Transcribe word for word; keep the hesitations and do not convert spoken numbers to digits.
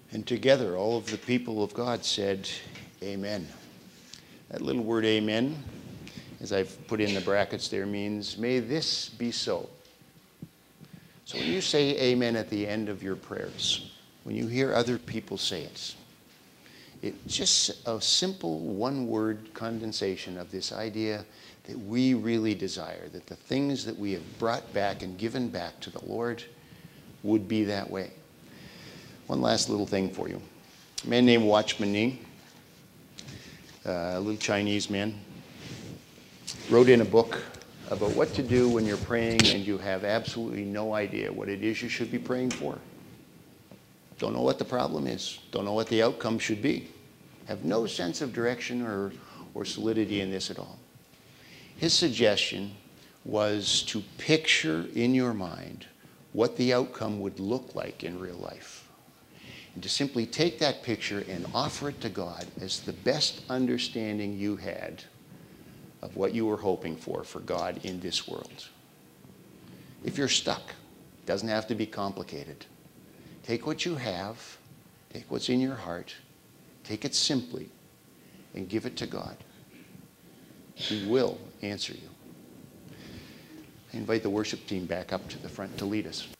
And together, all of the people of God said, Amen. That little word amen, as I've put in the brackets there, means, may this be so. So when you say amen at the end of your prayers, when you hear other people say it, it's just a simple one-word condensation of this idea that we really desire, that the things that we have brought back and given back to the Lord would be that way. One last little thing for you. A man named Watchman Nee, uh, a little Chinese man, wrote in a book about what to do when you're praying and you have absolutely no idea what it is you should be praying for. Don't know what the problem is. Don't know what the outcome should be. Have no sense of direction or, or solidity in this at all. His suggestion was to picture in your mind what the outcome would look like in real life. And to simply take that picture and offer it to God as the best understanding you had of what you were hoping for for God in this world. If you're stuck, it doesn't have to be complicated. Take what you have, take what's in your heart, take it simply, and give it to God. He will answer you. I invite the worship team back up to the front to lead us.